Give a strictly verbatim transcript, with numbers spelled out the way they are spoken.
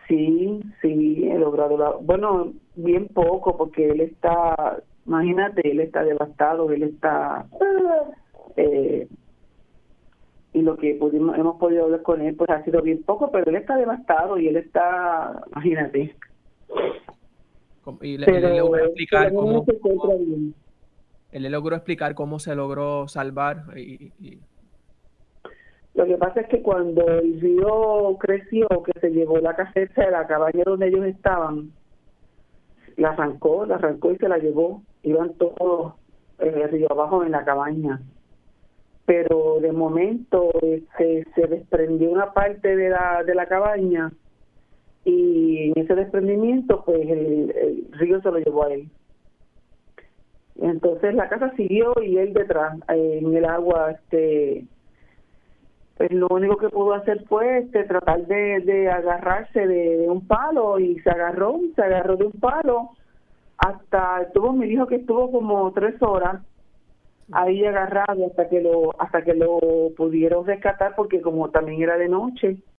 Sí, sí, he logrado, la, bueno, bien poco, porque él está, imagínate, él está devastado, él está, eh, y lo que pudimos, hemos podido hablar con él, pues ha sido bien poco, pero él está devastado y él está, imagínate. Y le, él le Pero logró por lo explicar menos cómo, se encuentra bien. él le logró explicar cómo se logró salvar y, y- Lo que pasa es que cuando el río creció, que se llevó la caseta de la cabaña donde ellos estaban, la arrancó, la arrancó y se la llevó. Iban todos eh, río abajo en la cabaña. Pero de momento este, se desprendió una parte de la, de la cabaña y en ese desprendimiento pues el, el río se lo llevó a él. Entonces la casa siguió y él detrás, eh, en el agua, este pues lo único que pudo hacer fue este, tratar de, de agarrarse de, de un palo y se agarró, se agarró de un palo hasta, estuvo, me dijo que estuvo como tres horas ahí agarrado hasta que lo hasta que lo pudieron rescatar porque como también era de noche